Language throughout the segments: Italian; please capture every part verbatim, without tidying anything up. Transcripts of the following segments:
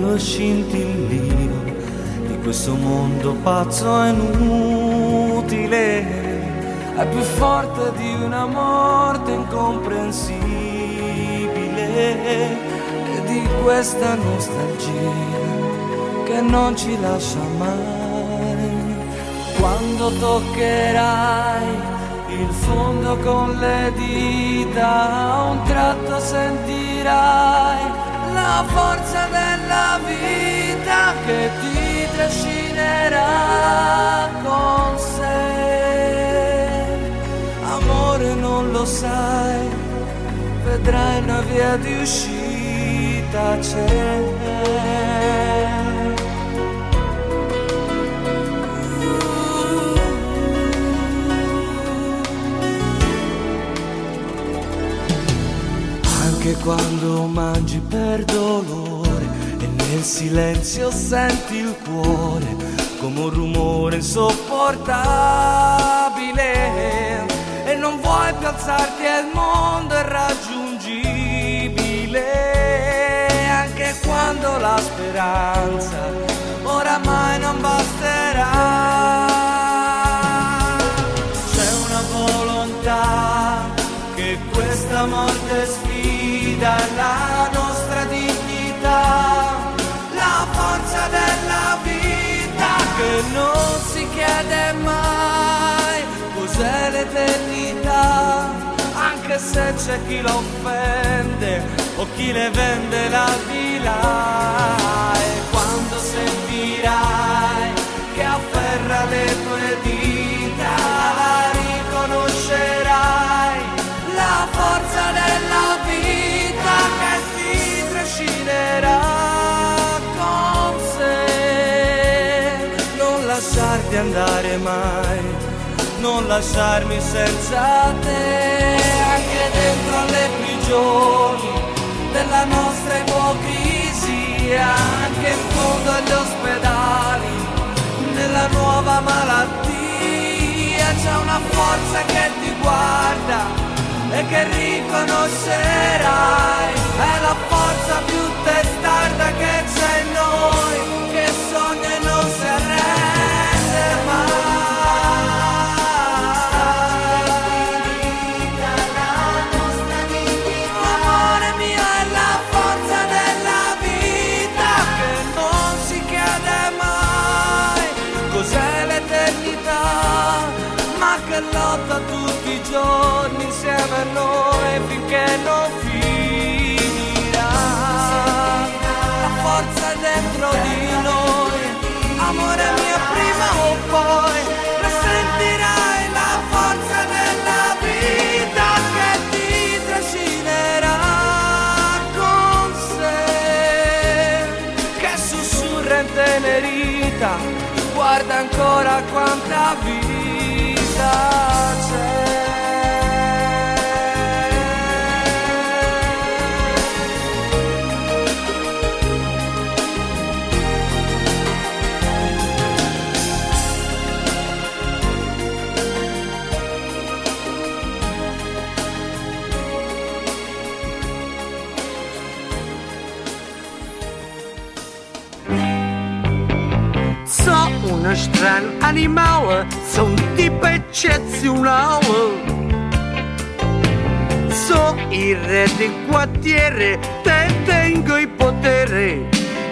quello scintillio di questo mondo pazzo e inutile. È più forte di una morte incomprensibile e di questa nostalgia che non ci lascia mai. Quando toccherai il fondo con le dita, a un tratto sentirai la forza della vita che ti trascinerà con sé. Amore, non lo sai, vedrai una via di uscita c'è. Anche quando mangi per dolore e nel silenzio senti il cuore come un rumore insopportabile e non vuoi più alzarti e il mondo è raggiungibile. Anche quando la speranza oramai non basterà, c'è una volontà che questa morte sfida, la nostra dignità, la forza della vita che non si chiede mai cos'è l'eternità, anche se c'è chi la offende o chi le vende la vila. E quando sentirai che afferra le tue dita, la riconoscerai la forza della vita che ti trascinerà con sé. Non lasciarti andare mai, non lasciarmi senza te, anche dentro alle prigioni della nostra ipocrisia, anche in fondo agli ospedali, nella nuova malattia, c'è una forza che ti guarda e che riconoscerai, è la forza più testarda che c'è in noi, che sogna e non si arrende mai. Amore mio, è la forza della vita che non si chiede mai cos'è l'eternità, ma che lotta tutti i giorni insieme a noi finché non finirà. La forza è dentro di noi, amore mio, prima o poi la sentirai, la forza della vita che ti trascinerà con sé, che sussurra in tenerita, guarda ancora quanta vita c'è. Uno strano animale, sono un tipo eccezionale. So il re del quartiere, te tengo il potere.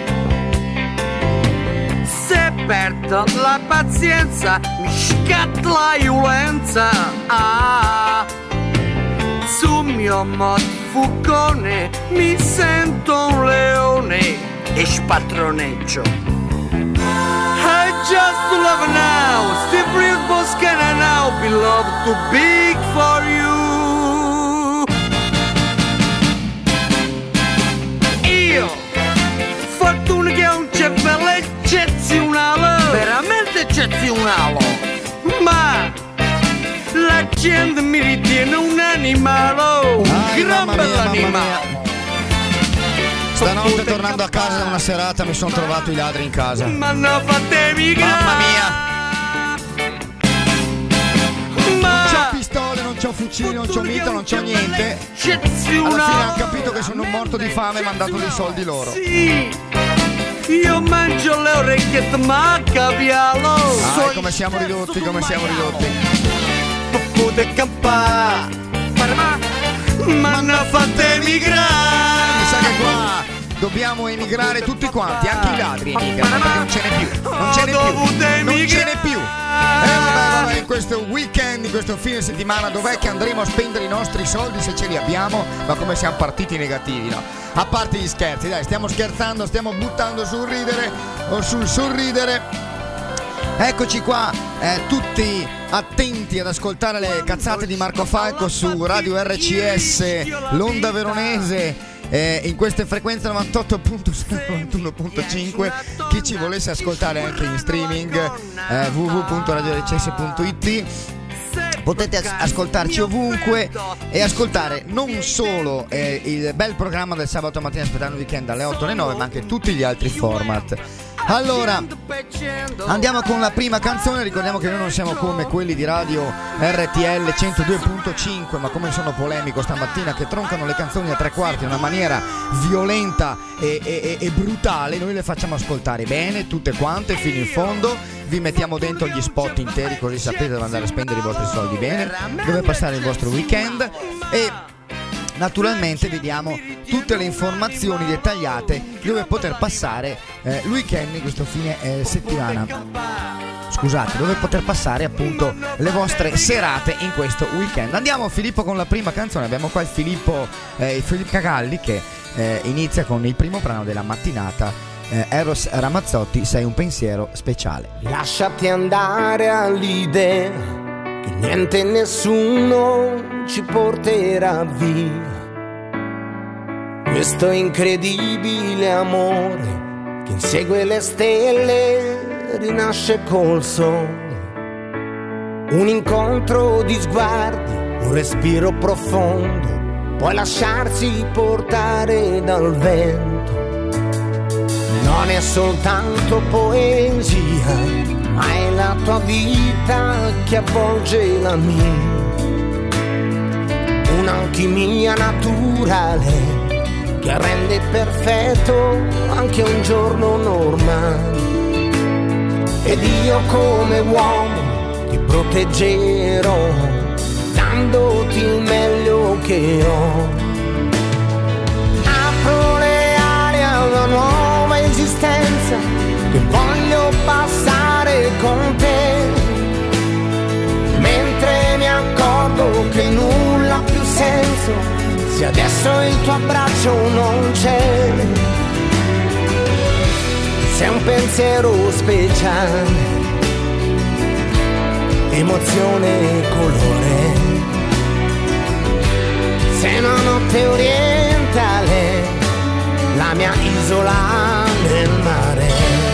Se perdo la pazienza, mi scatta la violenza. Ah, sul mio mod fucone mi sento un leone e spattroneggio. I just love now, Steve Real Boscana now, beloved too big for you. Io, fortuna che ho un cervello eccezionale, veramente eccezionale, ma la gente mi ritiene un animale, un Ai, gran bell'animale. Stanotte tornando a casa da una serata mi sono trovato i ladri in casa. Ma no, fatemi mamma mia. Ma non c'ho pistole, non c'ho fucili, non c'ho mitra, non c'ho niente. Alla fine hanno capito che sono un morto di fame e mi hanno dato dei soldi loro. Sì. che ti manca piano. Ah, come siamo ridotti, come siamo ridotti. Potete campare, ma non fate emigrare. Mi sa che qua dobbiamo emigrare tutti quanti, anche i ladri emigrano, perché non ce n'è più, non ce n'è più, non ce n'è più. E eh, vabbè, vabbè, in questo weekend, in questo fine settimana, dov'è che andremo a spendere i nostri soldi se ce li abbiamo? Ma come siamo partiti negativi, no? A parte gli scherzi, dai, stiamo scherzando, stiamo buttando sul ridere o sul sorridere. Eccoci qua, eh, tutti attenti ad ascoltare le cazzate di Marco Falco su Radio R C S, l'onda veronese. Eh, in queste frequenze novantotto virgola sei, novantuno virgola cinque. Chi ci volesse ascoltare anche in streaming, eh, w w w punto radio r c s punto i t, potete as- ascoltarci ovunque e ascoltare non solo eh, il bel programma del sabato mattina aspettando il weekend alle otto alle nove, ma anche tutti gli altri format. Allora, andiamo con la prima canzone. Ricordiamo che noi non siamo come quelli di Radio R T L centodue virgola cinque, ma come sono polemico stamattina, che troncano le canzoni a tre quarti in una maniera violenta e, e, e brutale. Noi le facciamo ascoltare bene, tutte quante, fino in fondo. Vi mettiamo dentro gli spot interi, così sapete dove andare a spendere i vostri soldi bene, dove passare il vostro weekend, e naturalmente vi diamo tutte le informazioni dettagliate dove poter passare eh, il weekend in questo fine eh, settimana. Scusate, dove poter passare appunto le vostre serate in questo weekend. Andiamo Filippo con la prima canzone. Abbiamo qua il Filippo, eh, il Filippo Cagalli che eh, inizia con il primo brano della mattinata, eh, Eros Ramazzotti, Sei un pensiero speciale. Lasciati andare all'idea che niente e nessuno ci porterà via questo incredibile amore che insegue le stelle, rinasce col sole. Un incontro di sguardi, un respiro profondo, puoi lasciarsi portare dal vento. Non è soltanto poesia, ma è la tua vita che avvolge la mia. Un'alchimia naturale che rende perfetto anche un giorno normale. Ed io come uomo ti proteggerò, dandoti il meglio che ho. Apro le ali a una nuova esistenza che voglio passare con te, mentre mi accorgo che nulla ha più senso se adesso il tuo abbraccio non c'è. Sei un pensiero speciale, emozione e colore. Sei una notte orientale, la mia isola nel mare.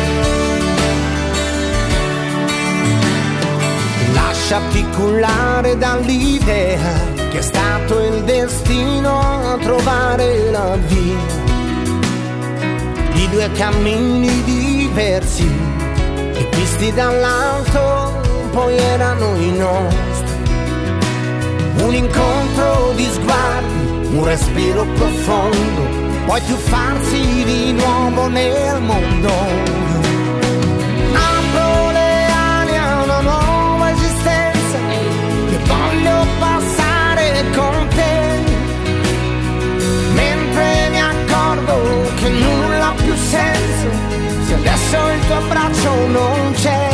Lasciati cullare dall'idea che è stato il destino a trovare la via di due cammini diversi che visti dall'alto poi erano i nostri. Un incontro di sguardi, un respiro profondo, puoi tuffarsi di nuovo nel mondo. Apro le ali a una nuova esistenza che voglio passare con te, mentre mi accorgo che nulla ha più senso se adesso il tuo abbraccio non c'è.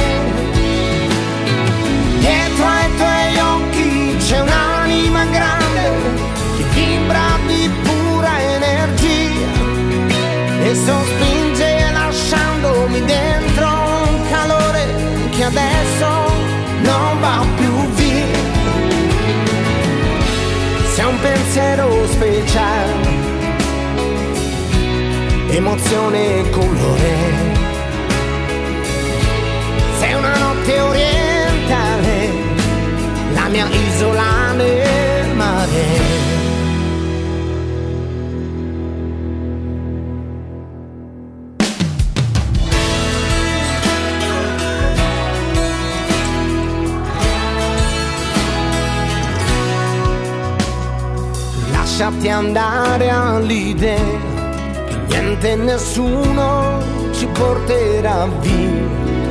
Dietro ai tuoi occhi c'è un'anima grande che vibra di pura energia e sospinge lasciandomi dentro un calore che adesso non va più via. Sei un pensiero speciale, emozione e colore. Sei una notte orientale, la mia isola nel mare. Lasciati andare all'idea che niente e nessuno ci porterà porterà via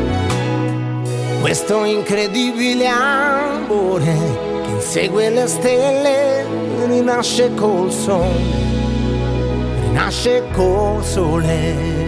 questo incredibile amore che insegue le stelle, rinasce col sole, rinasce col sole.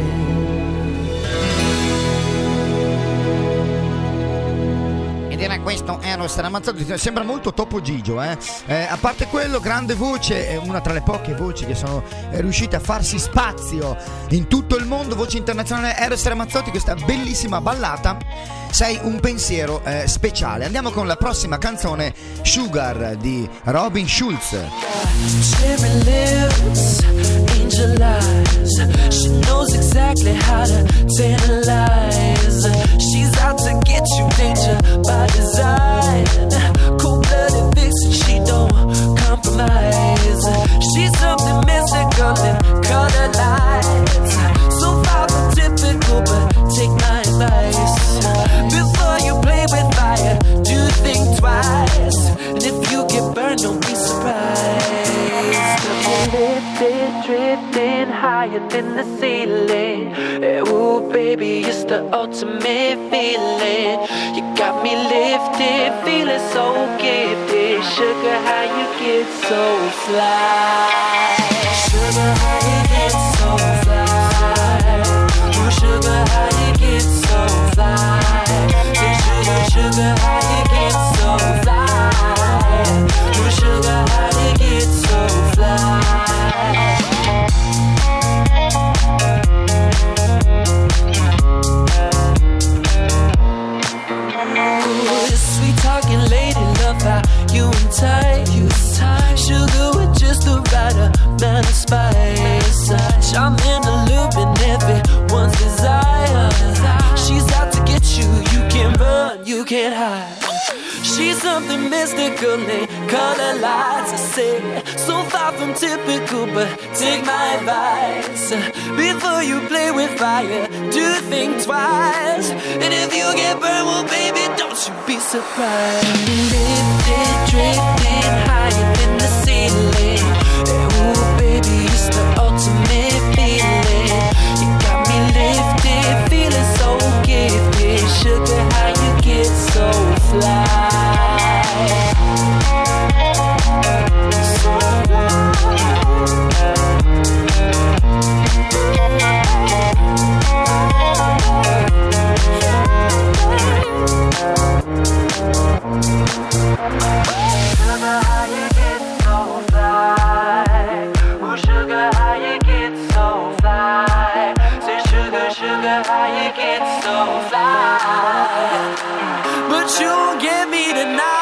Ed era questo Eros Ramazzotti, sembra molto Topo Gigio, eh? Eh, a parte quello, grande voce, è una tra le poche voci che sono eh, riuscite a farsi spazio in tutto il mondo, voce internazionale. Eros Ramazzotti, questa bellissima ballata, Sei un pensiero eh, speciale. Andiamo con la prossima canzone, Sugar di Robin Schulz. Cherry lips, angel eyes. She knows exactly how to tantalize. She's out to get you, danger by design. Cold-blooded vixen, she don't compromise. She's something mystical in color lights. So far from typical, but take my advice. Before you play with fire, do think twice. And if you get burned, don't be surprised. Lifted, drifting higher than the ceiling. Ooh, baby, it's the ultimate feeling. You got me lifted, feeling so gifted. Sugar, how you get so fly? Sugar, how you get so fly? Ooh, sugar, how you get so fly? Say, sugar, sugar, how you get so fly? Ooh, sugar, how you get so fly? Sweet talking lady, love how you entice. Sugar with just the right amount of spice. Charming, alluring, everyone's desire. She's out to get you, you can't run, you can't hide. She's something mystical in color lights. I say, so far from typical, but take my advice. Before you play with fire, do think twice. And if you get burned, well, baby, don't you be surprised. Lifted, drifting higher than the ceiling. Ooh, baby, it's the ultimate feeling. You got me lifted, feeling so gifted. Sugar, how you get so fly? So Sugar, how you get so fly? Ooh, sugar, how you get so fly? Say, sugar, sugar, how you get so fly? But you won't get me tonight.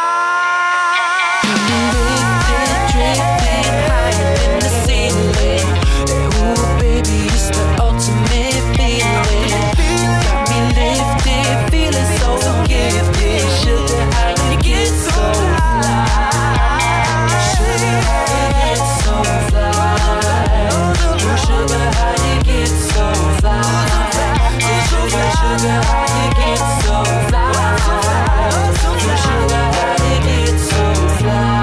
Lifted, drifting higher than the ceiling. Ooh, baby, it's the ultimate feeling. You got me lifted, feeling so gifted. Sugar, how you get so fly? Sugar, how you get so fly? Ooh, sugar, how you get so fly? Say, sugar, sugar, how you get so fly? Ooh, sugar, how you get so fly?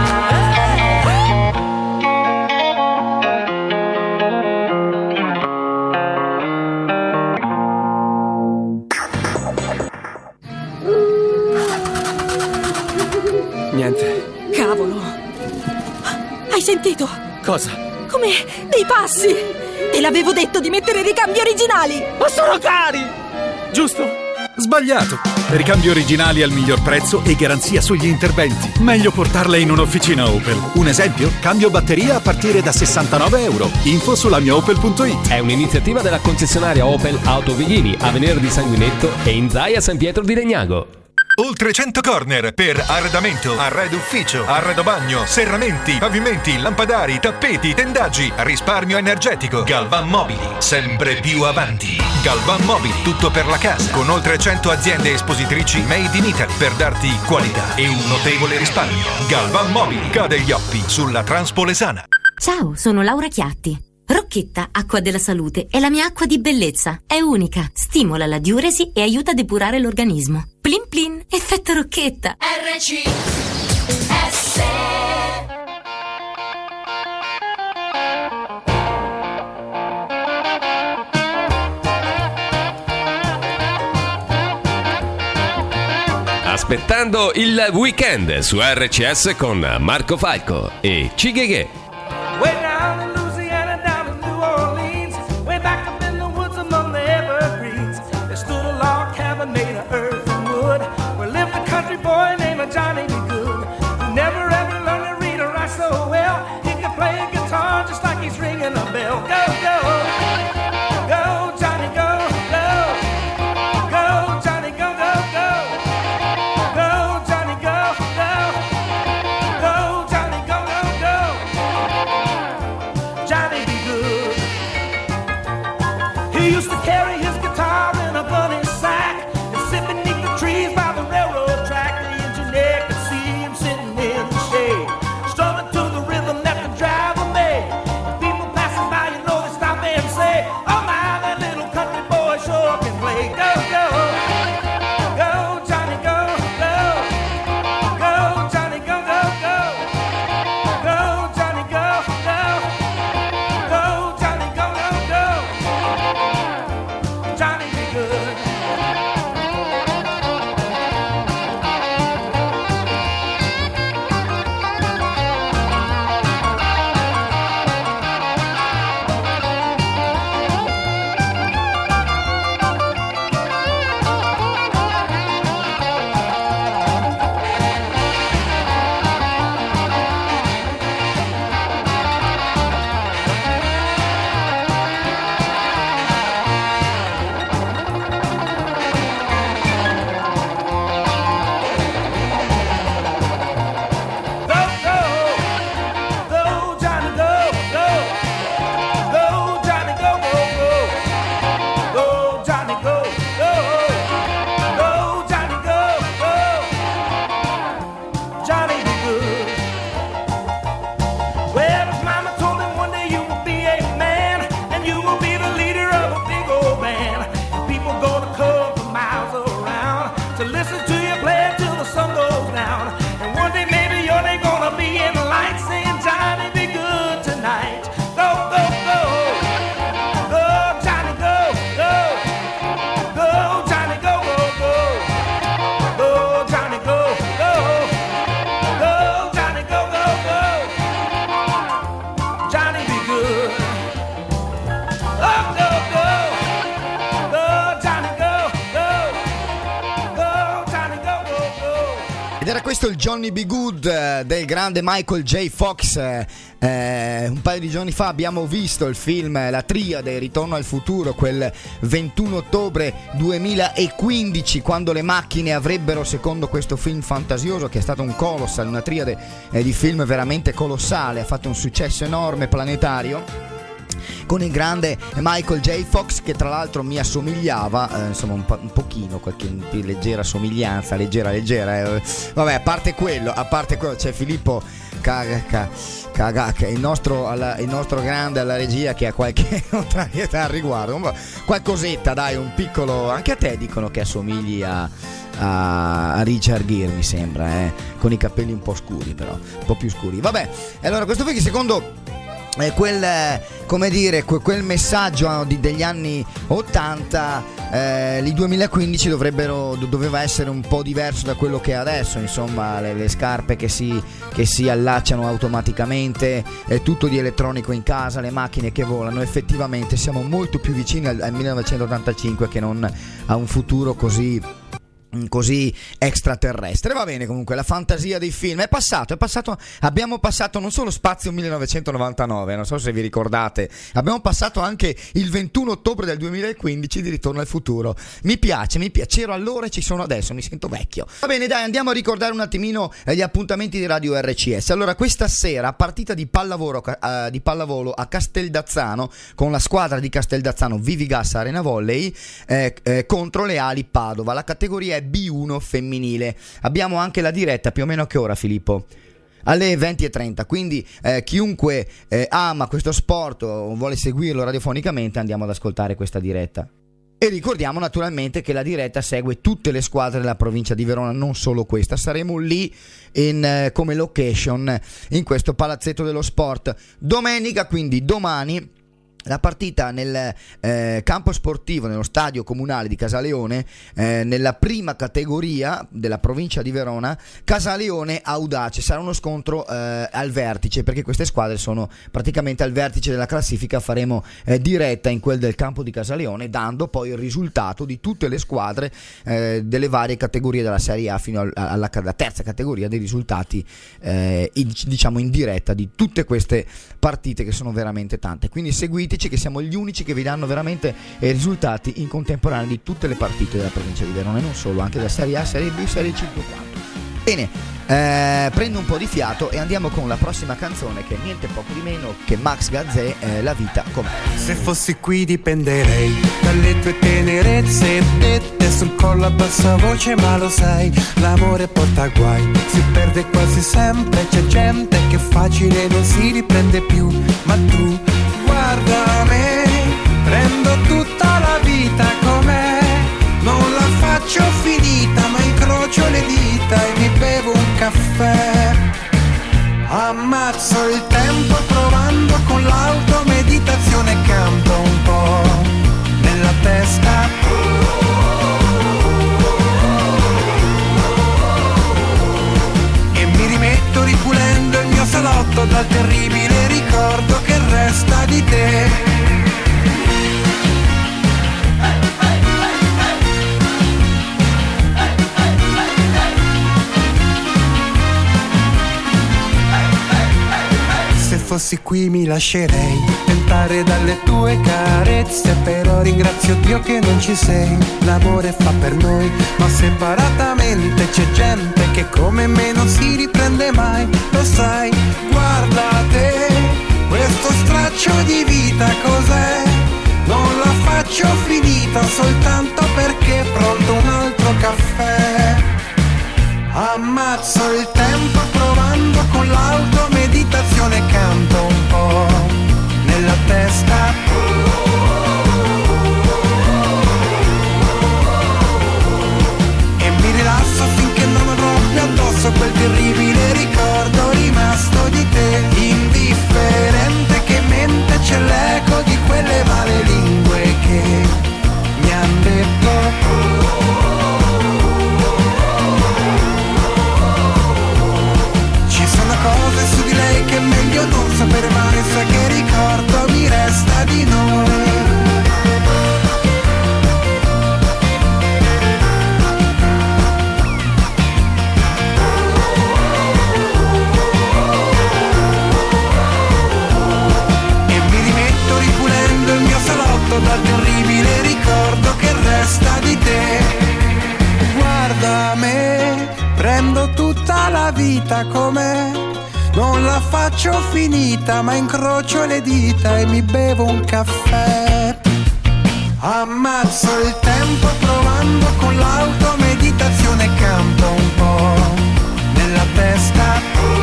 Niente. Cavolo! Hai sentito? Cosa? Come dei passi! Te l'avevo detto di mettere ricambi originali! Ma sono cari! Giusto? Sbagliato. Ricambi originali al miglior prezzo e garanzia sugli interventi. Meglio portarle in un'officina Opel. Un esempio? Cambio batteria a partire da sessantanove euro. Info sulla mia opel punto it. È un'iniziativa della concessionaria Opel Auto Vighini, Avenue di Sanguinetto e in Zaia San Pietro di Legnago. Oltre cento corner per arredamento, arredo ufficio, arredo bagno, serramenti, pavimenti, lampadari, tappeti, tendaggi, risparmio energetico. Galvan Mobili, sempre più avanti. Galvan Mobili, tutto per la casa, con oltre cento aziende espositrici made in Italy per darti qualità e un notevole risparmio. Galvan Mobili, cade gli occhi sulla Transpolesana. Ciao, sono Laura Chiatti. Rocchetta Acqua della Salute è la mia acqua di bellezza. È unica, stimola la diuresi e aiuta a depurare l'organismo. Plin plin, effetto Rocchetta. R C S aspettando il weekend su R C S con Marco Falco e Cigheghe. Way down in Louisiana, down in New Orleans, way back up in the woods among the evergreens, there stood a log cabin made of earth and wood, where lived a country boy named Johnny B. Good, who never ever learned to read or write so well. He could play a guitar just like he's ringing a bell. Go, go, go, Johnny, go, go, go, Johnny, go, go, go, go, Johnny, go, go, go, Johnny, go, go, go. Johnny be good. He used to carry his guitar in a gunny sack and sit beneath the trees by the railroad track. The engineer could see him sitting in the shade, strumming to the rhythm that the driver made. People passing by, you know, they stop and say, "Oh my, that little country boy sure can play." Go, go, go, Johnny, go, go, go, Johnny, go, go, go, go, Johnny, go, go, go, Johnny, go, go, go. Johnny be good. Go, go, go, Johnny, go, go, go, Johnny, go, go, go, go, Johnny, go, go, go, Johnny, go, go, Johnny be good. Well, his mama told him one day you will be a man and you will be the leader of a big old band. People gonna come from miles around to listen to you play till the sun goes down. And one day maybe you're they gonna be in the light saying, "Johnny, be good tonight." Go, go, go, go, Johnny, go, go, go, Johnny, go, go, go, go, Johnny, go, go, go, Johnny, go, go, go, Johnny be good. Oh, go, go, go, Johnny, go, go, go, Johnny, go, go, go. Ed era questo il Johnny B. Good eh, del grande Michael J. Fox. eh, eh, un paio di giorni fa abbiamo visto il film eh, La Triade, Ritorno al futuro, quel ventuno ottobre duemilaquindici, quando le macchine avrebbero, secondo questo film fantasioso che è stato un colossal, una triade eh, di film veramente colossale, ha fatto un successo enorme planetario, con il grande Michael J. Fox, che tra l'altro mi assomigliava, eh, insomma un, po- un pochino, qualche leggera somiglianza, leggera leggera, eh. Vabbè, a parte quello, a parte quello c'è Filippo Caga, caga, caga, il, nostro, alla, il nostro grande alla regia che ha qualche contrarietà al riguardo, qualcosetta dai, un piccolo, anche a te dicono che assomigli a, a Richard Gere, mi sembra, eh, con i capelli un po' scuri, però un po' più scuri. Vabbè, allora questo qui che secondo Eh, quel, eh, come dire, que- quel messaggio di- degli anni ottanta, eh, il duemilaquindici dovrebbero, do- doveva essere un po' diverso da quello che è adesso, insomma, le, le scarpe che si, che si allacciano automaticamente, eh, tutto di elettronico in casa, le macchine che volano. Effettivamente siamo molto più vicini al, al millenovecentottantacinque che non a un futuro così così extraterrestre. Va bene, comunque la fantasia dei film è passato, è passato, abbiamo passato non solo Spazio millenovecentonovantanove, non so se vi ricordate, abbiamo passato anche il ventuno ottobre del duemilaquindici di Ritorno al futuro. Mi piace, mi piacero allora e ci sono adesso, mi sento vecchio. Va bene, dai, andiamo a ricordare un attimino eh, gli appuntamenti di Radio R C S. Allora, questa sera partita di pallavolo, uh, di pallavolo a Casteldazzano con la squadra di Casteldazzano Vivigas Arena Volley eh, eh, contro le Ali Padova. La categoria è B uno femminile. Abbiamo anche la diretta, più o meno a che ora, Filippo? Alle venti e trenta, quindi eh, chiunque eh, ama questo sport o vuole seguirlo radiofonicamente, andiamo ad ascoltare questa diretta. E ricordiamo naturalmente che la diretta segue tutte le squadre della provincia di Verona, non solo questa. Saremo lì in, eh, come location in questo palazzetto dello sport domenica, quindi domani La partita nel eh, campo sportivo, nello stadio comunale di Casaleone, eh, nella prima categoria della provincia di Verona, Casaleone Audace. Sarà uno scontro eh, al vertice, perché queste squadre sono praticamente al vertice della classifica. Faremo eh, diretta in quel del campo di Casaleone, dando poi il risultato di tutte le squadre eh, delle varie categorie della Serie A fino al, alla, alla terza categoria, dei risultati eh, in, diciamo in diretta di tutte queste partite, che sono veramente tante. Quindi seguiteci, che siamo gli unici che vi danno veramente i risultati in contemporanea di tutte le partite della provincia di Verona, e non solo, anche della Serie A, Serie B, Serie C, tutto quanto. Bene, eh, prendo un po' di fiato e andiamo con la prossima canzone, che è niente poco di meno che Max Gazzè, eh, La vita com'è. Se fossi qui dipenderei dalle tue tenerezze dette sul collo a bassa voce, ma lo sai, l'amore porta guai, si perde quasi sempre, c'è gente che facile non si riprende più, ma tu guarda me, prendo tutta la vita com'è, non la faccio finita, ma incrocio le dita e mi bevo un caffè. Ammazzo il tempo provando con l'automeditazione, canto un po' nella testa. E mi rimetto ripulendo il mio salotto dal terribile ricordo che resta di te. Se fossi qui mi lascerei tentare dalle tue carezze, però ringrazio Dio che non ci sei. L'amore fa per noi, ma separatamente c'è gente che come me non si riprende mai. Lo sai, guarda te, questo straccio di vita cos'è? Non la faccio finita soltanto perché è pronto un altro caffè. Ammazzo il tempo provando con l'automeditazione, canto un po' nella testa. E mi rilasso finché non avrò più addosso quel terribile ricordo rimasto di te. Indifferente che mente c'è l'eco di quelle male lingue che mi han detto. Cose su di lei che è meglio non sapere mai, sai che ricordo mi resta di noi. E mi rimetto ripulendo il mio salotto dal terribile ricordo che resta di te. Guarda me, prendo tutta la vita com'è, non la faccio finita, ma incrocio le dita e mi bevo un caffè. Ammazzo il tempo provando con l'automeditazione, canto un po' nella testa.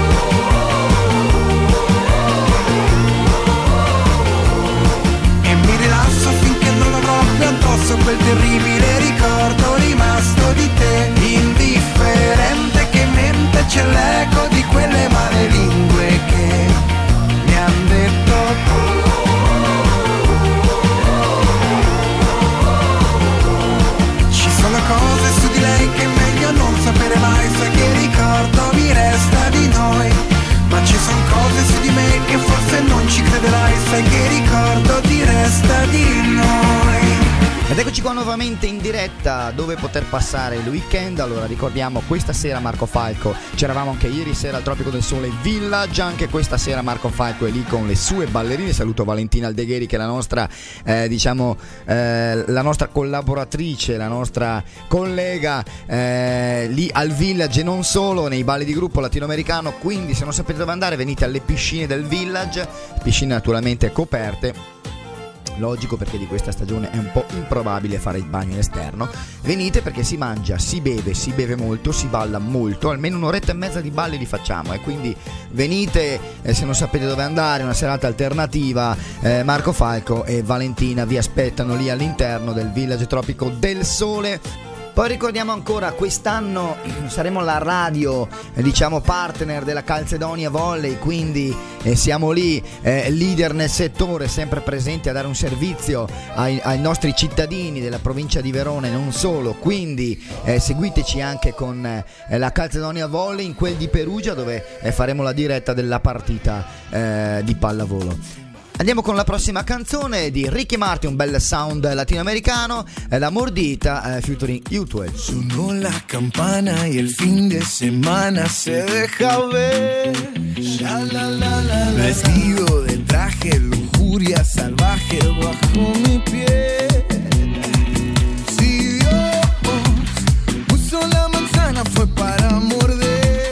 E mi rilasso finché non avrò più addosso quel terribile ricordo rimasto di te. Indifferente che mente c'è l'eco di quelle male lingue che mi han detto. Ci sono cose su di lei che è meglio non sapere mai, sai che ricordo mi resta di noi. Ma ci sono cose su di me che forse non ci crederai, sai che ricordo ti resta di noi. Ed eccoci qua nuovamente in diretta, dove poter passare il weekend. Allora ricordiamo, questa sera Marco Falco, c'eravamo anche ieri sera al Tropico del Sole Village, anche questa sera Marco Falco è lì con le sue ballerine. Saluto Valentina Aldegheri, che è la nostra eh, diciamo eh, la nostra collaboratrice, la nostra collega eh, lì al Village, e non solo, nei balli di gruppo latinoamericano. Quindi se non sapete dove andare, venite alle piscine del Village, piscine naturalmente coperte. Logico, perché di questa stagione è un po' improbabile fare il bagno all'esterno. Venite perché si mangia, si beve, si beve molto, si balla molto. Almeno un'oretta e mezza di balli li facciamo, e eh. quindi venite, eh, se non sapete dove andare, una serata alternativa. eh, Marco Falco e Valentina vi aspettano lì all'interno del Village Tropico del Sole. Poi ricordiamo ancora, quest'anno saremo la radio, eh, diciamo partner della Calzedonia Volley, quindi eh, siamo lì, eh, leader nel settore, sempre presenti a dare un servizio ai, ai nostri cittadini della provincia di Verona e non solo, quindi eh, seguiteci anche con eh, la Calzedonia Volley in quel di Perugia, dove eh, faremo la diretta della partita eh, di pallavolo. Andiamo con la prossima canzone di Ricky Martin, un bel sound latinoamericano, eh, La Mordita, eh, featuring U due. Sonó la campana y el fin de semana se deja ver. La, la, la, la, la. Vestido de traje, lujuria salvaje bajo mi piel. Si Dios puso la manzana fue para morder.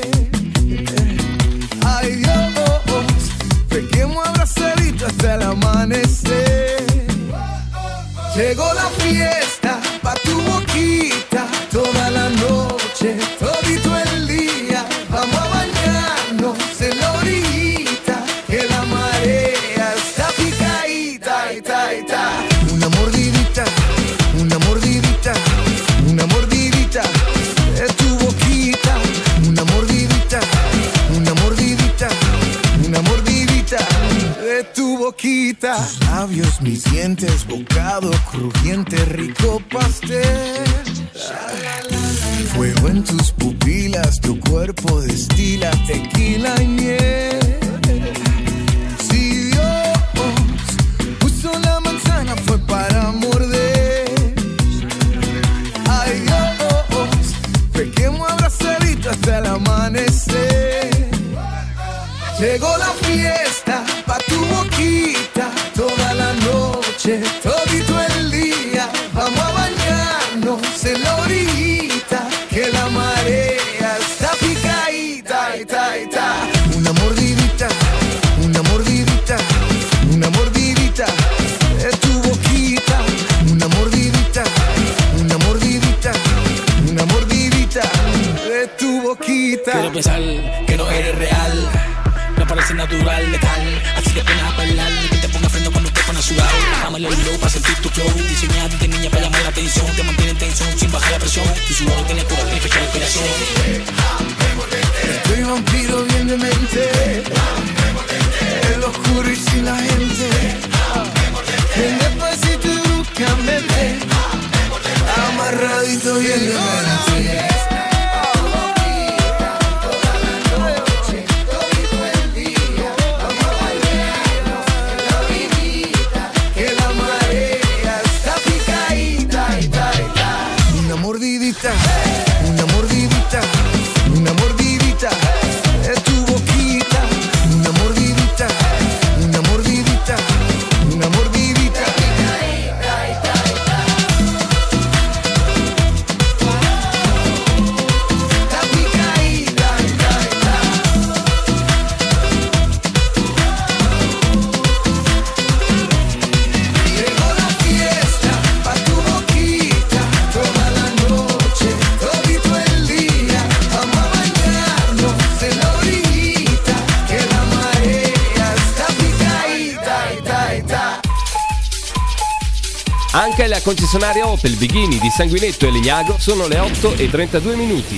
Ay Dios, pequemos abrazaditos hasta el amanecer. Llegó la fiesta pa' tu boquita, toda la noche, todito el día. Vamos a bañarnos en la orillita, que la marea está picadita, ita, ita. Una mordidita, una mordidita, una mordidita de tu boquita. Una mordidita, una mordidita, una mordidita de tu boquita. Tus labios, mis dientes, bocado crujiente, rico pastel. Fuego en tus pupilas, tu cuerpo destila tequila y miel. Si Dios puso la manzana fue para morder. Ay Dios, pequemos abrazaditos hasta el amanecer. Llegó la fiesta pa' tu boquita, toda la noche, todito el día. Vamos a bañarnos en la orillita, que la marea está picadita, ita, ita. Una mordidita, una mordidita, una mordidita de tu boquita. Una mordidita, una mordidita, una mordidita de tu boquita. Quiero pensar que no eres real, me parece natural, letal. Así que pones a bailar, que te ponga freno cuando te pones sudado. Déjame el flow para sentir tu flow. Diseñada de niña para llamar la atención. Te mantiene en tensión sin bajar la presión. Tu sudor tiene cura, tiene fecha de inspiración. Estoy vampiro bien de mente, en lo oscuro y sin la gente. En despacito y bruscamente, amarradito bien de mente. Una mordidita, una mordidita de tu boquita. Una mordidita, una mordidita, una mordidita. La picadita, llegó la fiesta pa' tu boquita, toda la noche, todito el día. Vamos a bañarnos en la orillita, que la marea está picadita, ita, ita. Anche la concessionaria Opel Vighini di Sanguinetto e Legnago sono le otto e trentadue minuti.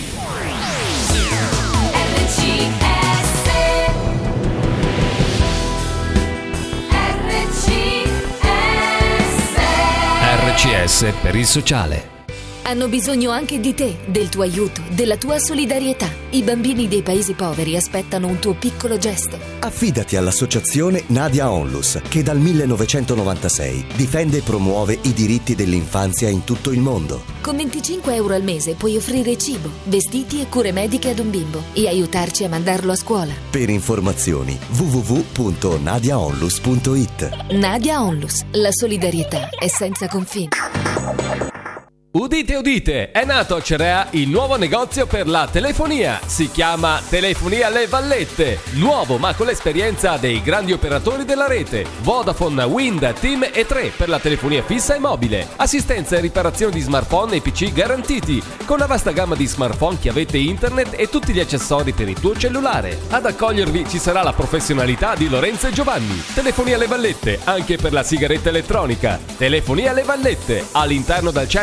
R C S per il sociale. Hanno bisogno anche di te, del tuo aiuto, della tua solidarietà. I bambini dei paesi poveri aspettano un tuo piccolo gesto. Affidati all'associazione Nadia Onlus, che dal millenovecentonovantasei difende e promuove i diritti dell'infanzia in tutto il mondo. Con venticinque euro al mese puoi offrire cibo, vestiti e cure mediche ad un bimbo e aiutarci a mandarlo a scuola. Per informazioni w w w punto nadia onlus punto i t. Nadia Onlus, la solidarietà è senza confini. Udite, udite, è nato a Cerea il nuovo negozio per la telefonia. Si chiama Telefonia Le Vallette. Nuovo ma con l'esperienza dei grandi operatori della rete. Vodafone, Wind, Team e tre per la telefonia fissa e mobile. Assistenza e riparazione di smartphone e P C garantiti. Con una vasta gamma di smartphone, chiavette internet e tutti gli accessori per il tuo cellulare. Ad accogliervi ci sarà la professionalità di Lorenzo e Giovanni. Telefonia Le Vallette, anche per la sigaretta elettronica. Telefonia Le Vallette, all'interno del centro commerciale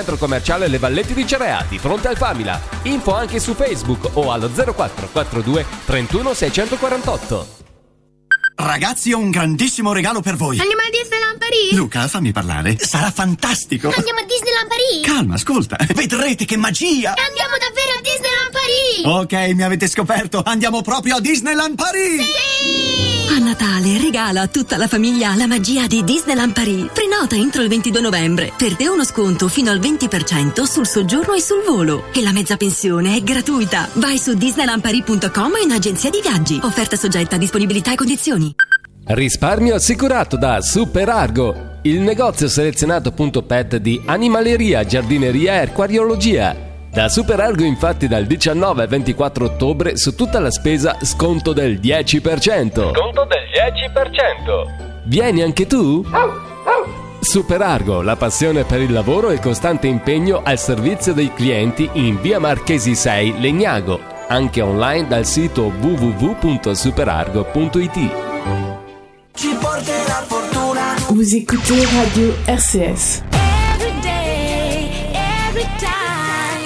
commerciale Le Valletti di Cerea, di fronte al Famila. Info anche su Facebook o allo zero quattro quattro due trentuno seicentoquarantotto. Ragazzi, ho un grandissimo regalo per voi. Andiamo a Disneyland Paris? Luca, fammi parlare. Sarà fantastico. Andiamo a Disneyland Paris? Calma, ascolta. Vedrete che magia. Andiamo davvero a Disneyland Paris? Ok, mi avete scoperto. Andiamo proprio a Disneyland Paris. Sì! A Natale regala a tutta la famiglia la magia di Disneyland Paris. Prenota entro il ventidue novembre. Per te uno sconto fino al venti per cento sul soggiorno e sul volo. E la mezza pensione è gratuita. Vai su disneyland paris punto com e in agenzia di viaggi. Offerta soggetta a disponibilità e condizioni. Risparmio assicurato da Super Argo, il negozio selezionato punto pet di animaleria, giardineria e acquariologia. Da Super Argo infatti dal diciannove al ventiquattro ottobre su tutta la spesa sconto del dieci per cento. Sconto del dieci per cento. Vieni anche tu? Super Argo, la passione per il lavoro e il costante impegno al servizio dei clienti in via Marchesi sei, Legnago. Anche online dal sito w w w punto superargo punto i t. Ci porterà fortuna. Vous écoutez Radio R C S. Every day, every time.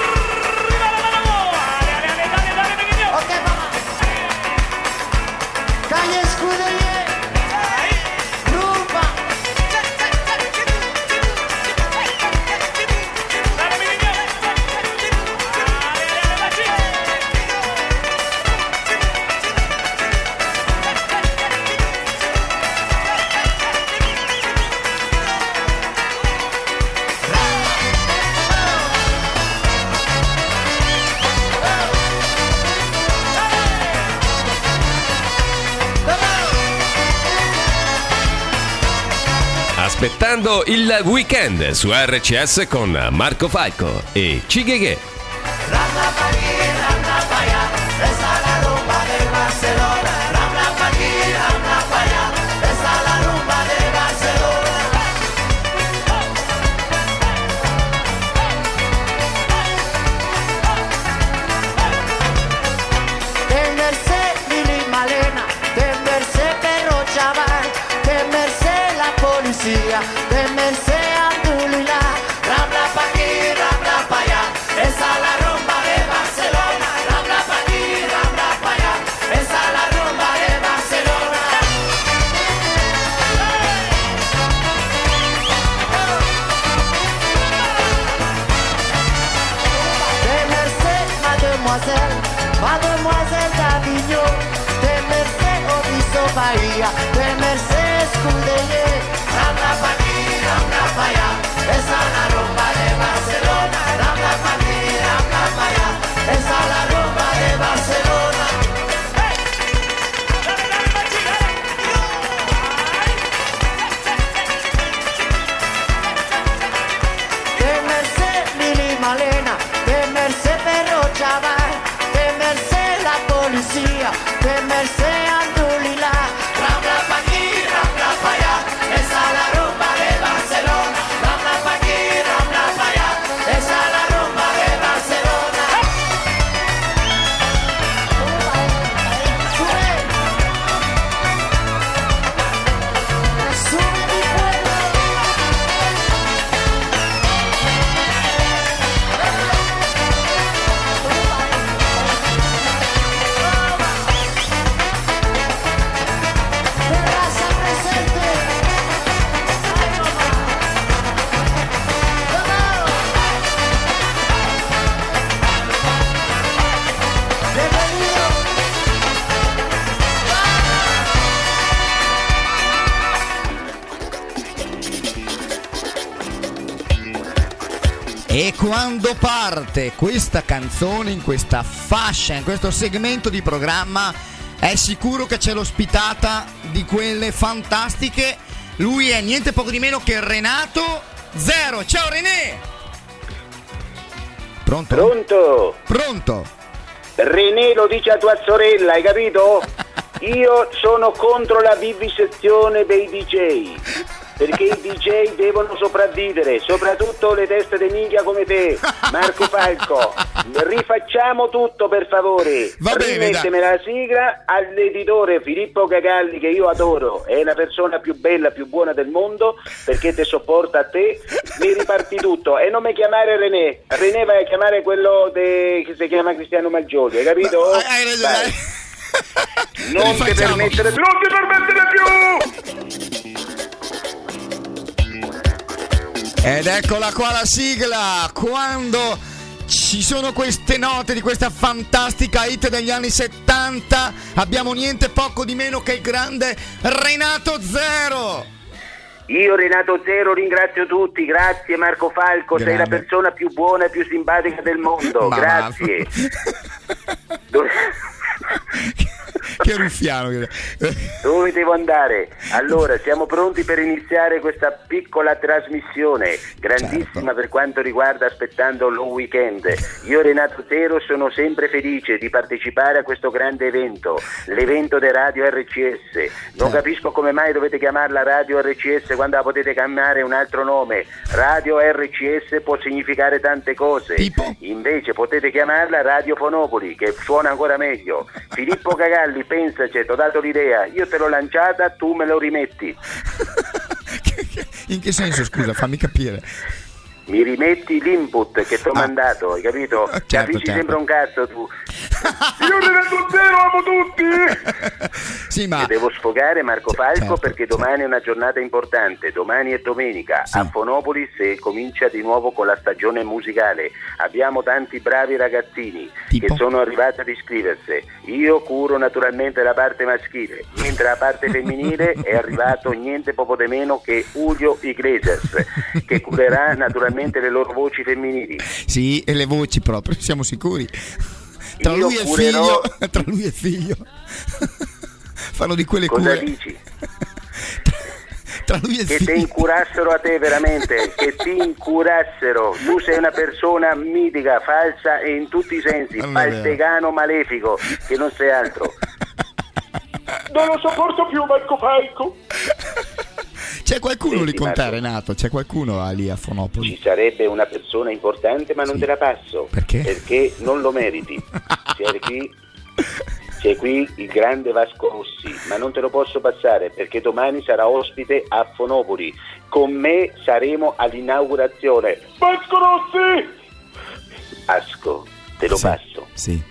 Ok, mamma. Calle Scuderie. Rumba. Aspettando il weekend su R C S con Marco Falco e Cigheghe. Ramla pa' aquí, ramla pa' allá, esa es la rumba de Barcelona. Ramla pa' aquí, ramla pa' allá, esa es la rumba de Barcelona. Temerse Lili Malena, temerse Perro Chaval, temerse la policía, temerse Abdulillah. Ramla pa' aquí, ramla pa' allá, esa es la rumba de Barcelona. Ramla pa' aquí, ramla pa' allá, esa es la rumba de Barcelona. Temerse Mademoiselle, Mademoiselle d'Avignon, temerse Obiso Bahía, temerse Scuderie. Ramla pa' aquí, ramla pa' allá, esa es la rumba de Barcelona. Ramla pa' aquí, ramla pa' allá, esa es la rumba de Barcelona. Temerse Lili Malena, temerse Perro Chaval, temerse la policía, temerse Abdulillah. Ramla pa' aquí, ramla pa' allá, esa es la rumba de Barcelona. Ramla pa' aquí, ramla pa' allá, esa es la rumba de Barcelona. Sube, sube mi pueblo. Terraza presente. Ay, mamá. Bienvenido. E quando parte questa canzone, in questa fascia, in questo segmento di programma, è sicuro che c'è l'ospitata di quelle fantastiche. Lui è niente poco di meno che Renato Zero. Ciao René! Pronto? Pronto? Pronto? René lo dice a tua sorella, hai capito? Io sono contro la vivisezione dei D J. perché i D J devono sopravvivere, soprattutto le teste di minchia come te, Marco Falco. Rifacciamo tutto, per favore. Va bene, rimettemela la sigla all'editore Filippo Cagalli, che io adoro, è la persona più bella, più buona del mondo, perché ti sopporta a te. Mi riparti tutto e non mi chiamare René. René vai a chiamare quello de... che si chiama Cristiano Malgioglio, hai capito? Ma, hai ragione. Non ti permettere più, non ti permettere più. Ed eccola qua la sigla, quando ci sono queste note di questa fantastica hit degli anni settanta, abbiamo niente poco di meno che il grande Renato Zero. Io Renato Zero ringrazio tutti, grazie Marco Falco, Grande. sei la persona più buona e più simpatica del mondo, Ma grazie. Dove... Che ruffiano. Dove devo andare? Allora, siamo pronti per iniziare questa piccola trasmissione, grandissima, certo, per quanto riguarda Aspettando il weekend. Io Renato Zero sono sempre felice di partecipare a questo grande evento, l'evento di Radio R C S. Non certo. capisco come mai dovete chiamarla Radio R C S quando la potete chiamare un altro nome. Radio R C S può significare tante cose, tipo? Invece potete chiamarla Radio Fonopoli, che suona ancora meglio. Filippo Cagalli, pensaci, ti ho dato l'idea, io te l'ho lanciata, tu me lo rimetti. In che senso, scusa, fammi capire. Mi rimetti l'input che ti ho ah. mandato, hai capito? Certo, Capisci, certo. Sembra un cazzo tu. Io Renato Zero amo tutti. Sì, ma Io devo sfogare Marco Falco, certo, perché domani certo. è una giornata importante. Domani è domenica, sì. a Fonopolis e comincia di nuovo con la stagione musicale. Abbiamo tanti bravi ragazzini tipo? che sono arrivati ad iscriversi. Io curo naturalmente la parte maschile, mentre la parte femminile è arrivato niente poco di meno che Julio Iglesias, che curerà naturalmente le loro voci femminili. Sì, e le voci proprio, siamo sicuri. Tra Io lui e curerò... figlio, tra lui e figlio fanno di quelle Cosa cure. dici? Tra lui e che figlio. ti incurassero a te veramente, che ti incurassero. Tu sei una persona mitica, falsa e in tutti i sensi, paltegano malefico, che non sei altro. Non lo sopporto più, Marco Falco. C'è qualcuno Senti, lì con te, Marco, Renato? C'è qualcuno lì a Fonopoli? Ci sarebbe una persona importante, ma non sì. te la passo. Perché? Perché non lo meriti. C'è qui, c'è qui il grande Vasco Rossi, ma non te lo posso passare perché domani sarà ospite a Fonopoli. Con me saremo all'inaugurazione. Vasco Rossi! Asco, te lo sì. passo. Sì.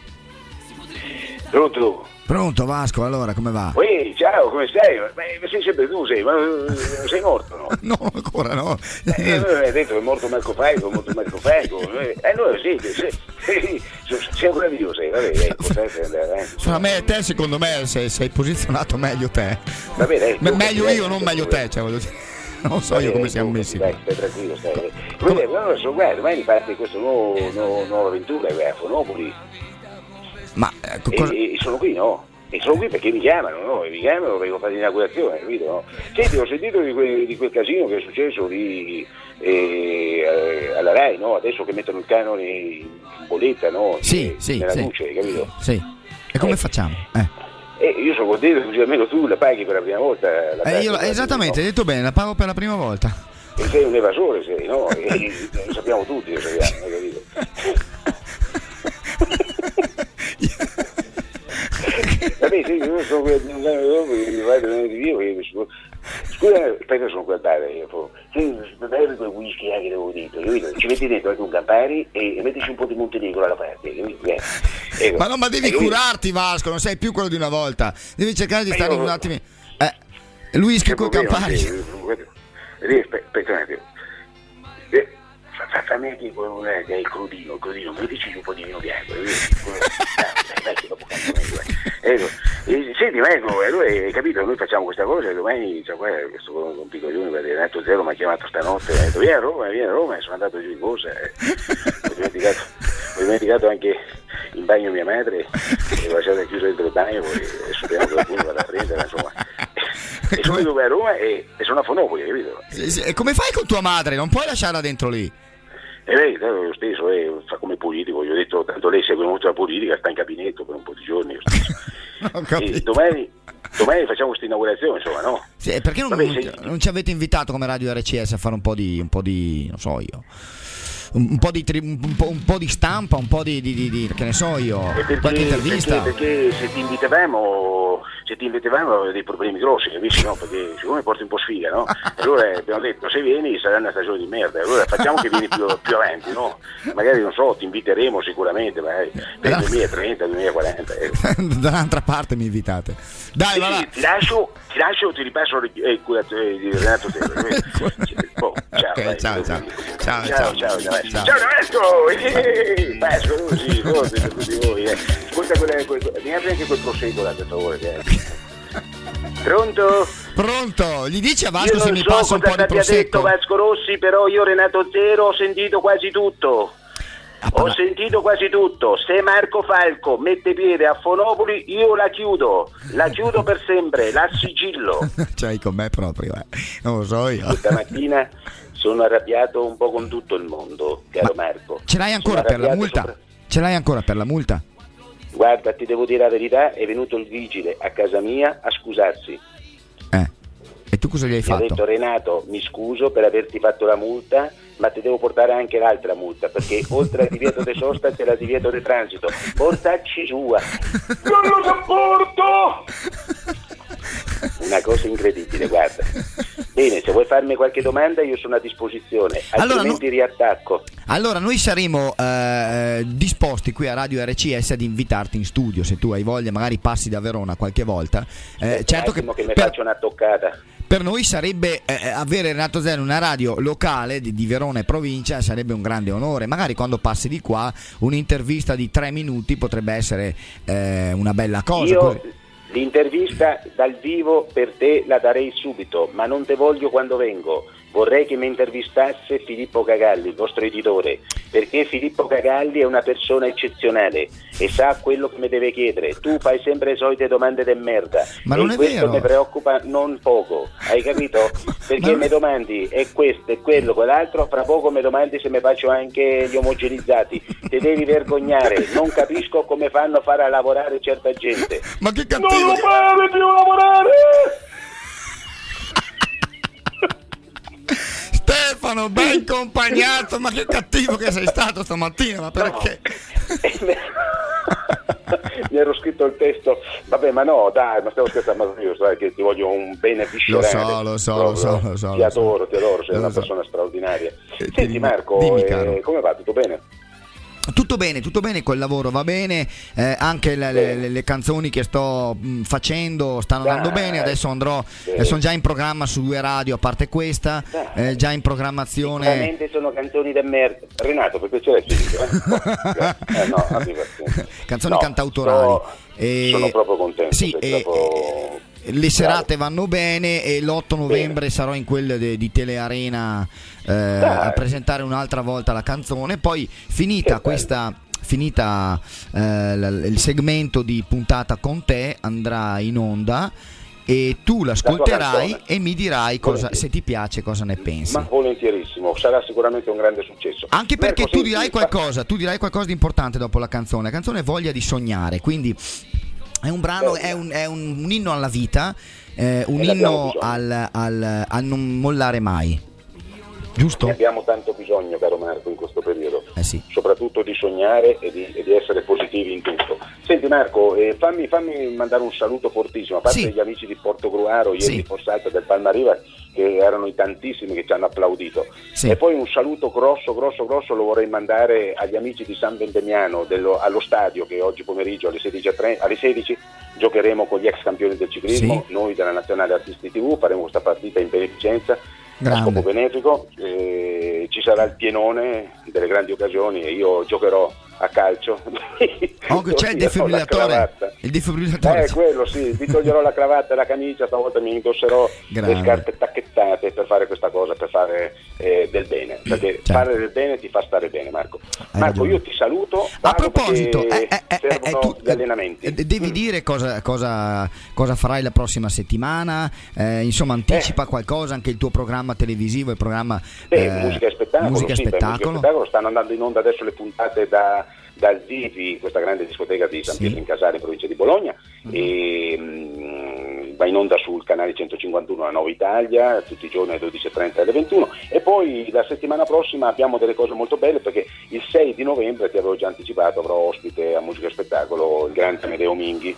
Pronto? Pronto Vasco, allora come va? Uè, ciao, come stai? Ma sei sempre tu, sei, ma sei morto, no? No, ancora no. Eh, hai detto che è morto Marco Falco, è morto Marco Falco. Eh, allora sì, sì, sì, sei ancora vivo, sei, vabbè, ecco, sai, eh. Fra me e te, secondo me, sei, sei posizionato meglio te. Va bene, Me- meglio io, non meglio te, cioè, voglio dire. Non so io come siamo messi. Dai, stai tranquillo, stai. Come... Non lo so, guarda, domani parte questa nuova, nuova, nuova avventura a Fonopoli. Ma eh, cosa... e, e sono qui, no? E sono qui perché mi chiamano, no? E mi chiamano perché ho fatto l'inaugurazione, capito? No? Senti, ho sentito di quel, di quel casino che è successo lì eh, alla Rai, no? Adesso che mettono il canone in bolletta, no? Sì, e, sì, nella sì. luce, capito? Sì. E come eh. facciamo? Eh. Eh, io sono contento, così almeno tu la paghi per la prima volta. La eh, io, esattamente, no? Hai detto bene, la pago per la prima volta. E sei un evasore, sei, no? E, lo sappiamo tutti, lo sappiamo, hai capito? Vabbè, sì, io sono qui mi vai da via, scusa, aspetta, sono qua al bar, bevi quel whisky che avevo detto, capito? Ci metti dentro anche un Campari e, e mettici un po' di Montenegro alla parte, capito? Ecco. Ma no, ma devi curarti, Vasco, non sei più quello di una volta, devi cercare di stare io... un attimo. Eh, il whisky con Campari. Aspetta un attimo. Fammi anche il crudino, il crudino, mettici un po' di vino bianco, ecco. Senti, ma ecco, hai capito, noi facciamo questa cosa e domani c'è qua questo un piccolino per Renato Zero mi ha chiamato stanotte, ha detto vieni a Roma, vieni a Roma, e sono andato giù in borsa, eh. ho, dimenticato, ho dimenticato anche in bagno mia madre, e l'ho lasciata chiusa dentro il bagno e speriamo che qualcuno vada a prendere, insomma. E sono venuto a Roma e, e sono a Fonopoli, capito? Sì, sì. E come fai con tua madre? Non puoi lasciarla dentro lì? E lei lo stesso eh, fa come politico, gli ho detto tanto lei segue molto la politica, sta in gabinetto per un po' di giorni io stesso. E domani, domani facciamo questa inaugurazione, insomma, no? Sì, perché non, Vabbè, non, se... non ci avete invitato come Radio R C S a fare un po' di, un po' di non so io, un, un, po, di tri, un, po', un po' di stampa, un po' di, di, di, di che ne so io, perché, qualche intervista? Perché, perché se ti invitavamo, se ti invitavamo avevi dei problemi grossi, capisci, no? Perché siccome porti un po' sfiga, no? Allora abbiamo detto, se vieni sarà una stagione di merda, allora facciamo che vieni più, più avanti, no? Magari, non so, ti inviteremo sicuramente, magari per il duemilatrenta, duemilaquaranta. Eh. Dall'altra parte mi invitate. Dai, sì, va là. Sì, ti lascio, ti lascio, ti ripasso il eh, curatore di Renato Tero. Oh, ciao, okay, vai, ciao, ciao, ciao, ciao, ciao, ciao, ciao, ciao, ciao, eh, Pasco, così, così, per tutti voi. Eh. Ascolta, quelle, quelle, mi apri anche quel prosecco da per favore. Eh. Pronto? Pronto? Gli dici a Vasco io se mi so passa un po' di prosecco? Io non so cosa ti ha detto Vasco Rossi, però io Renato Zero ho sentito quasi tutto. Ho sentito quasi tutto. Se Marco Falco mette piede a Fonopoli, io la chiudo, la chiudo per sempre, la sigillo. C'hai con me proprio, eh. Non lo so io. Stamattina sono arrabbiato un po' con tutto il mondo, caro Ma Marco. Ce l'hai ancora per la multa? Sopra... Ce l'hai ancora per la multa? Guarda, ti devo dire la verità, è venuto il vigile a casa mia a scusarsi. Eh. E tu cosa gli hai mi fatto? Mi ha detto: Renato, mi scuso per averti fatto la multa, ma ti devo portare anche l'altra multa, perché oltre al divieto di sosta c'è la divieto di transito. Portacci sua. Non lo sopporto! Una cosa incredibile, guarda. Bene, se vuoi farmi qualche domanda io sono a disposizione, altrimenti allora, no... riattacco. Allora noi saremo eh, disposti qui a Radio R C S ad invitarti in studio, se tu hai voglia, magari passi da Verona qualche volta. Eh, certo che, che mi per... faccio una toccata. Per noi sarebbe eh, avere Renato Zero una radio locale di, di Verona e provincia, sarebbe un grande onore. Magari quando passi di qua un'intervista di tre minuti potrebbe essere eh, una bella cosa. Io così. L'intervista dal vivo per te la darei subito, ma non te voglio quando vengo. Vorrei che mi intervistasse Filippo Cagalli, il vostro editore, perché Filippo Cagalli è una persona eccezionale e sa quello che mi deve chiedere. Tu fai sempre le solite domande de merda, ma e non è questo vero. mi preoccupa non poco, hai capito? Perché mi domandi è questo, è quello, quell'altro, fra poco mi domandi se mi faccio anche gli omogenizzati. Ti devi vergognare, non capisco come fanno a fare a lavorare certa gente. Ma che cattivo! Non lo fare più lavorare! Stefano, ben accompagnato, ma che cattivo che sei stato stamattina, ma perché? No. Mi ero scritto il testo, vabbè, ma no, dai, ma stavo scherzando, io sai che ti voglio un bene viscerale. Lo so, lo so, lo so, lo so. Ti adoro, ti adoro, sei lo una so. persona straordinaria. Eh, Senti Marco, dimmi, eh, come va? Tutto bene? Tutto bene, tutto bene, quel lavoro va bene, eh, anche le, le, le canzoni che sto mh, facendo stanno Dai, andando bene, adesso andrò, eh, sono già in programma su due radio, a parte questa, eh, già in programmazione. Sicuramente sono canzoni da merda. Renato, per piacere finito, eh? eh no, abbi pazienza. Canzoni no, cantautorali. Sto, e, sono proprio contento. Sì, e, proprio... le serate vanno bene e l'otto novembre bene. Sarò in quelle de, di Telearena eh, a presentare un'altra volta la canzone. Poi finita che questa finita eh, l- il segmento di puntata con te andrà in onda e tu l'ascolterai la e mi dirai cosa, se ti piace, cosa ne pensi. Ma volentierissimo, sarà sicuramente un grande successo. Anche perché Marco, tu sì, dirai sì, qualcosa, tu dirai qualcosa di importante dopo la canzone. La canzone è Voglia di sognare, quindi è un brano, è un, è un, un inno alla vita, eh, un inno al, al, a non mollare mai. Giusto? Ne abbiamo tanto bisogno, caro Marco, in questo periodo, eh sì. soprattutto di sognare e di, e di essere positivi in tutto. Senti Marco, eh, fammi, fammi mandare un saluto fortissimo, a parte sì. gli amici di Portogruaro, ieri sì. di Fossalta del Palmariva, che erano i tantissimi che ci hanno applaudito, sì. e poi un saluto grosso, grosso, grosso lo vorrei mandare agli amici di San Vendemiano, dello, allo stadio, che oggi pomeriggio alle sedici, alle sedici giocheremo con gli ex campioni del ciclismo, sì. noi della Nazionale Artisti tivù faremo questa partita in beneficenza, a scopo benefico, eh, ci sarà il pienone delle grandi occasioni e io giocherò a calcio. Oh, c'è il defibrillatore. Il defibrillatore. Eh, quello sì, ti toglierò la cravatta e la camicia, stavolta mi indosserò Grande. le scarpe tacchettate per fare questa cosa, per fare eh, del bene, perché certo. fare del bene ti fa stare bene, Marco. Hai Marco, ragione. io ti saluto. A proposito, eh, eh, eh, servono eh, tu, gli allenamenti. eh, devi Mm. dire cosa, cosa, cosa farai la prossima settimana, eh, insomma anticipa qualcosa, anche il tuo programma televisivo, il programma Beh, eh, musica e spettacolo, musica e sì, beh, spettacolo. musica e spettacolo. Stanno andando in onda adesso le puntate da, dal Zivi, questa grande discoteca di San Sì. Pietro in Casale, in provincia di Bologna, e mh, va in onda sul canale centocinquantuno La Nova Italia, tutti i giorni alle dodici e trenta e alle ventuno, e poi la settimana prossima abbiamo delle cose molto belle, perché il sei di novembre, ti avevo già anticipato, avrò ospite a musica e spettacolo il grande Amedeo Minghi,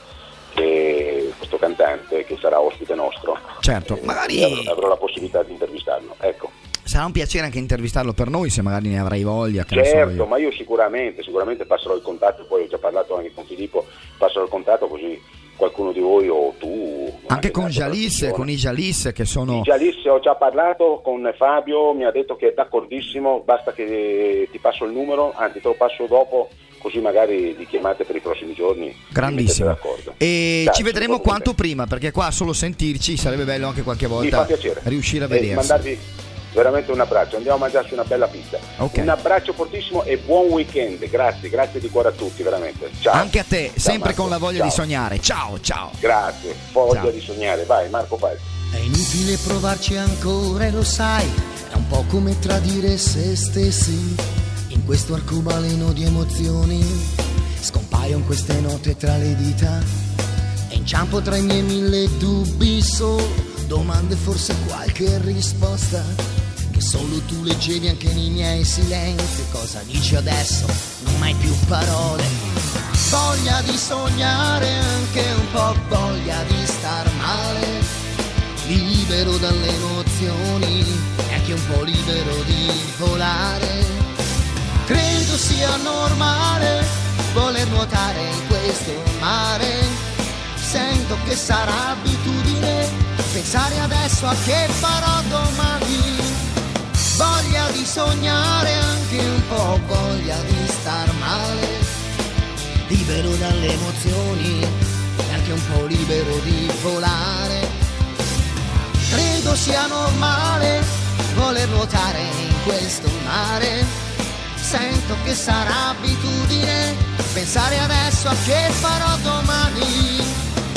che è questo cantante che sarà ospite nostro. Certo, E magari avrò, avrò la possibilità di intervistarlo, ecco. sarà un piacere anche intervistarlo per noi, se magari ne avrai voglia, che ne so Certo, io. ma io sicuramente, sicuramente passerò il contatto, poi ho già parlato anche con Filippo, passerò il contatto così qualcuno di voi o tu. Anche con Jalis, con i Jalis che sono... Di Jalis ho già parlato con Fabio, mi ha detto che è d'accordissimo, basta che ti passo il numero, anzi te lo passo dopo, così magari li chiamate per i prossimi giorni. Grandissimo. E Dai, ci vedremo quanto prima, perché qua solo sentirci sarebbe bello anche qualche Mi volta fa piacere. riuscire a E vedersi. mandarvi veramente un abbraccio, andiamo a mangiarci una bella pizza. Ok. Un abbraccio fortissimo e buon weekend, grazie, grazie di cuore a tutti, veramente. Ciao. Anche a te, Ciao, sempre Marco. con la voglia Ciao. di sognare. Ciao, ciao. Grazie, voglia Ciao. di sognare, vai Marco, fai. È inutile provarci ancora e lo sai, è un po' come tradire se stessi. In questo arcobaleno di emozioni scompaiono queste note tra le dita e inciampo tra i miei mille dubbi, solo domande, forse qualche risposta che solo tu leggevi anche nei miei silenzi. Cosa dici adesso? Non hai più parole. Voglia di sognare, anche un po' voglia di star male, libero dalle emozioni e anche un po' libero di volare. Credo sia normale voler nuotare in questo mare. Sento che sarà abitudine pensare adesso a che farò domani. Voglia di sognare, anche un po' voglia di star male, libero dalle emozioni e anche un po' libero di volare. Credo sia normale voler nuotare in questo mare. Sento che sarà abitudine pensare adesso a che farò domani.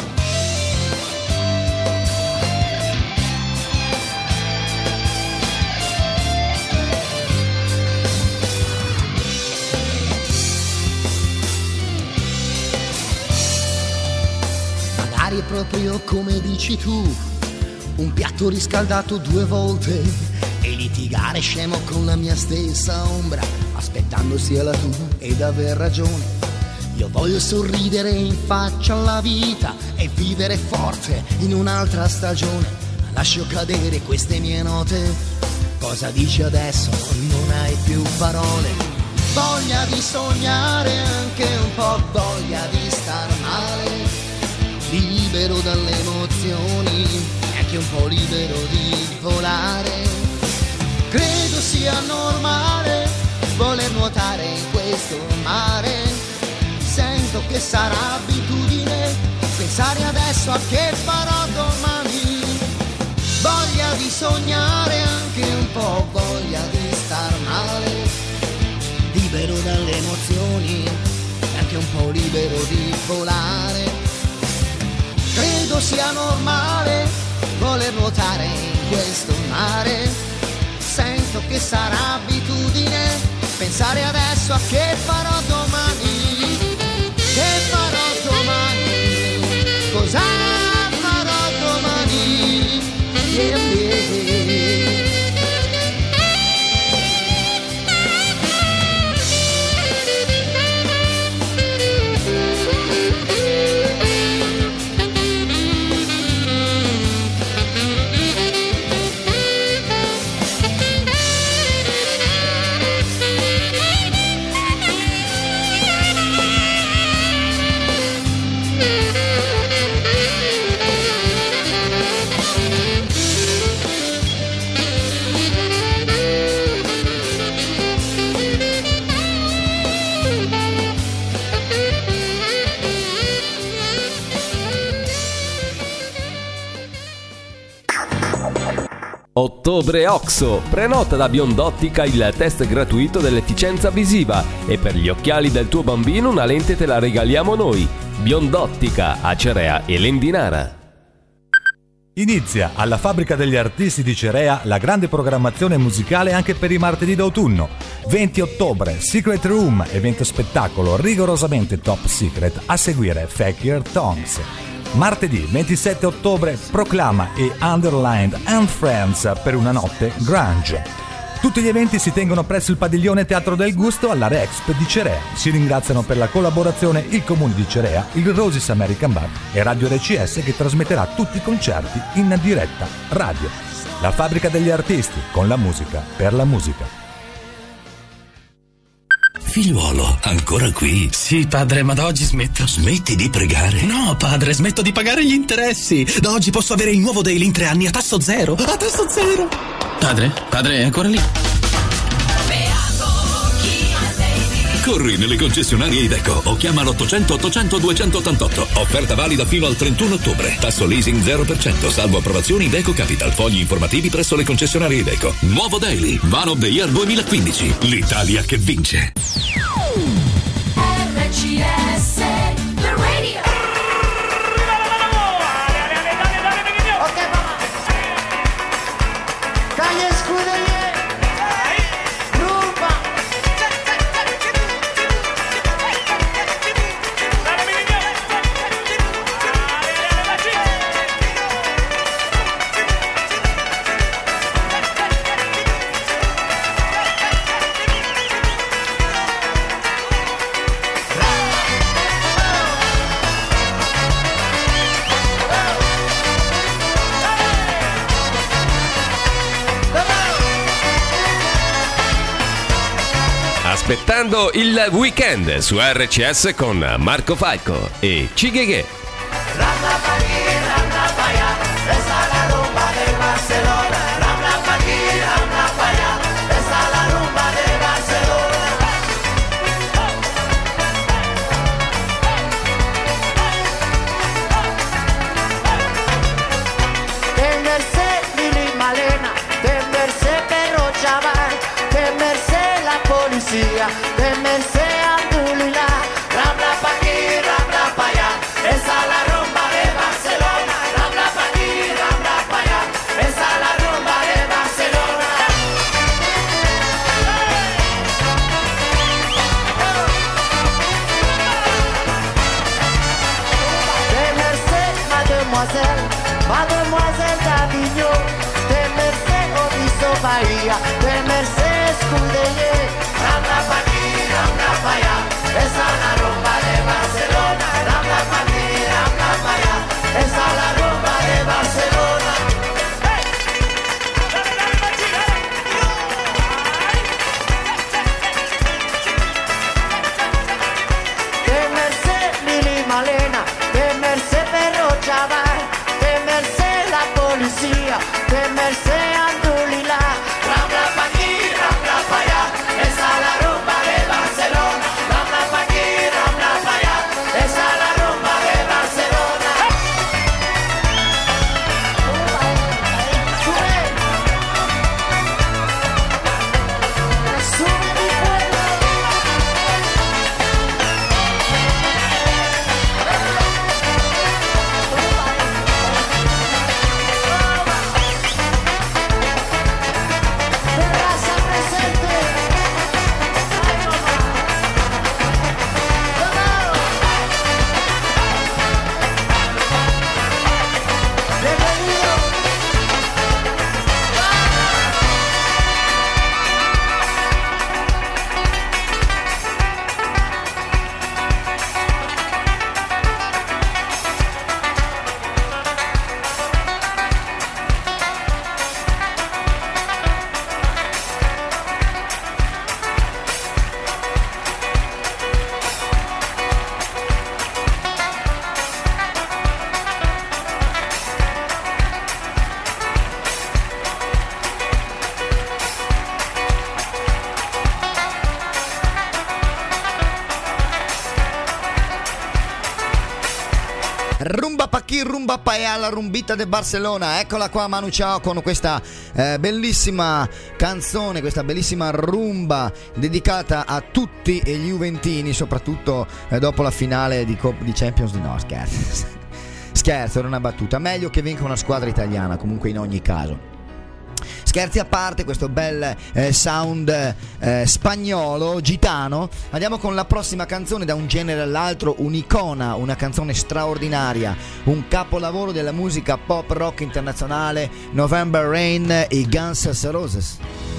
Magari è proprio come dici tu, un piatto riscaldato due volte e litigare scemo con la mia stessa ombra, aspettando sia la tua ed aver ragione. Io voglio sorridere in faccia alla vita e vivere forte in un'altra stagione. Lascio cadere queste mie note. Cosa dici adesso? Non hai più parole. Voglia di sognare, anche un po' voglia di star male, libero dalle emozioni e anche un po' libero di volare. Credo sia normale voler nuotare in questo mare. Sento che sarà abitudine pensare adesso a che farò domani. Voglia di sognare, anche un po' voglia di star male, libero dalle emozioni e anche un po' libero di volare. Credo sia normale voler nuotare in questo mare. Sento che sarà abitudine pensare adesso a che farò domani. Che farò domani? Cosa farò domani? Yeah, yeah. Ottobre Oxo, prenota da Biondottica il test gratuito dell'efficienza visiva e per gli occhiali del tuo bambino una lente te la regaliamo noi. Biondottica, Acerea e Lendinara. Inizia alla Fabbrica degli Artisti di Cerea la grande programmazione musicale anche per i martedì d'autunno. venti ottobre, Secret Room, evento spettacolo rigorosamente top secret, a seguire Fake Your Tongues. Martedì ventisette ottobre, Proclama e Underlined and Friends per una notte grunge. Tutti gli eventi si tengono presso il padiglione Teatro del Gusto all'Area Exp di Cerea. Si ringraziano per la collaborazione il Comune di Cerea, il Rosie's American Bar e Radio R C S che trasmetterà tutti i concerti in diretta radio. La Fabbrica degli Artisti, con la musica per la musica. Figliuolo, ancora qui? Sì, padre, ma da oggi smetto. Smetti di pregare? No, padre, smetto di pagare gli interessi. Da oggi posso avere il nuovo Daily in tre anni a tasso zero. A tasso zero. Padre? Padre, è ancora lì? Corri nelle concessionarie Iveco o chiama l'ottocento ottocento duecentottantotto. Offerta valida fino al trentuno ottobre. Tasso leasing zero per cento, salvo approvazioni Iveco Capital. Fogli informativi presso le concessionarie Iveco. Nuovo Daily, Van of the Year duemilaquindici. L'Italia che vince. R C S, the radio. Ok, mamma. Calle Scuderie. Rumba. Aspettando il weekend su R C S con Marco Falco e Cigheghe. Ramla pa' aquí, ramla pa' allá, esa es la rumba de Barcelona. Ramla pa' aquí, ramla pa' allá, esa es la rumba de Barcelona. Temerse Lili Malena, temerse Perro Chaval, temerse la policía, temerse Abdulilá. Ramla pa' aquí, ramla pa' allá, esa es la rumba de Barcelona. Ramla pa' aquí, ramla pa' allá, esa es la rumba de Barcelona. Temerse Mademoiselle, Mademoiselle d'Avignon, temerse Obiso Bahía, temerse Escudellé. Ramla pa' aquí, ramla pa' allá, esa es la rumba de Barcelona. Ramla pa' aquí, ramla pa' allá, esa es la rumba de Barcelona. Temerse Lili Malena, temerse Perro Chaval, temerse la policía, temerse Andulilá. Ramla pa' aquí, ramla pa' allá, Rumba pa' chi, rumba pa' alla rumbita de Barcellona. Eccola qua Manu Chao con questa eh, bellissima canzone, questa bellissima rumba dedicata a tutti gli juventini, soprattutto eh, dopo la finale di, Cop- di Champions League. No, scherzo. Scherzo, era una battuta. Meglio che vinca una squadra italiana, comunque in ogni caso. Scherzi a parte, questo bel eh, sound eh, spagnolo, gitano. Andiamo con la prossima canzone, da un genere all'altro, un'icona, una canzone straordinaria, un capolavoro della musica pop rock internazionale, November Rain, i Guns N' Roses.